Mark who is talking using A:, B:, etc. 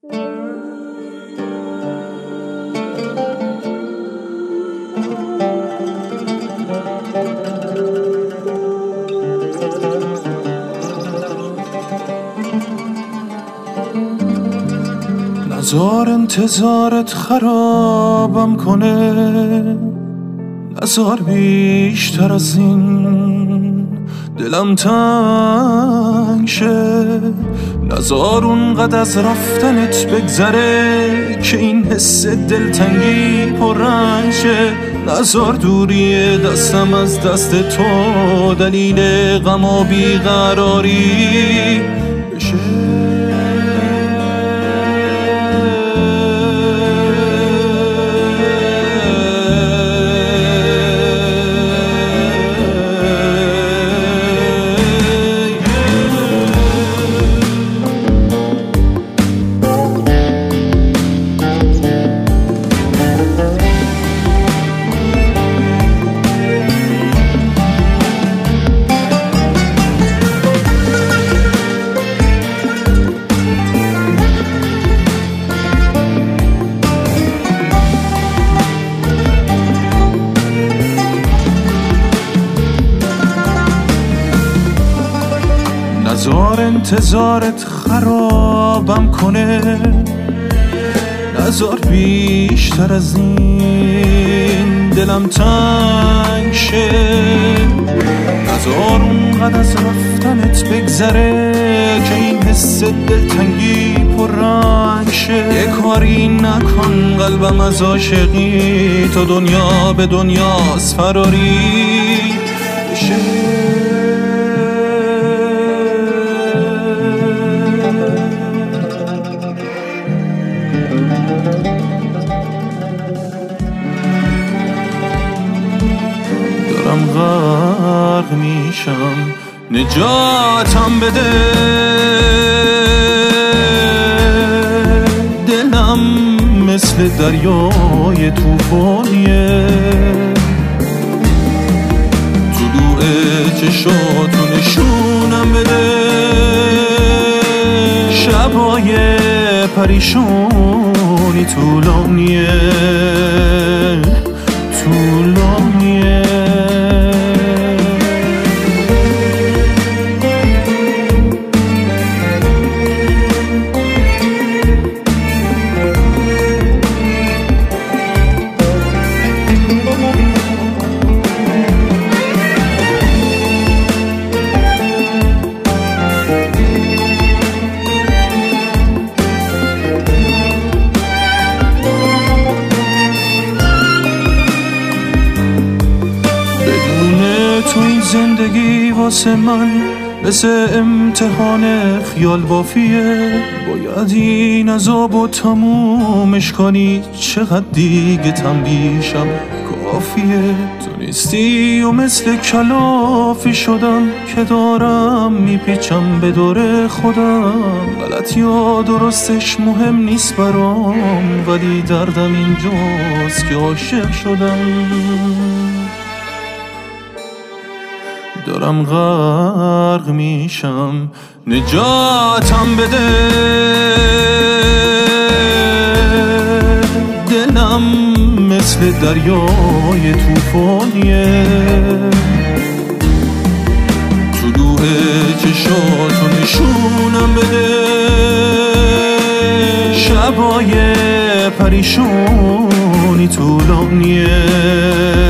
A: نزار انتظارت خرابم کنه، نزار بیشتر از این دلم تنگ شه، نزار اونقدر از رفتنت بگذره که این حس دلتنگی پررنگ شه، نزار دوری دستم از دست تو دلیل غم و بیقراری بشه. نزار انتظارت خرابم کنه، نزار بیشتر از این دلم تنگ شه، نزار اونقدر از رفتنت بگذره که این حس دلتنگی پررنگ شه، یه کاری نکن قلبم از عاشقی تو دنیا به دنیاست فراری بشه. دارم غرق میشم نجاتم بده، دلم مثل دریای توفانیه، طلوع چشاتو نشونم بده، شبای پریشونی طولانیه طولانیه. تو این زندگی واسه من مثل امتحان خیال بافیه، باید این عذابو تمومش کنی، چقدر دیگه تنبیشم کافیه، تو نیستی و مثل کلافی شدم که دارم میپیچم به دور خودم، غلط یا درستش مهم نیست برام، ولی دردم اینجاست که عاشق شدم. دارم غرق میشم نجاتم بده، دلم مثل دریای توفانیه، طلوع چشاتو نشونم بده، شبای پریشونی طولانیه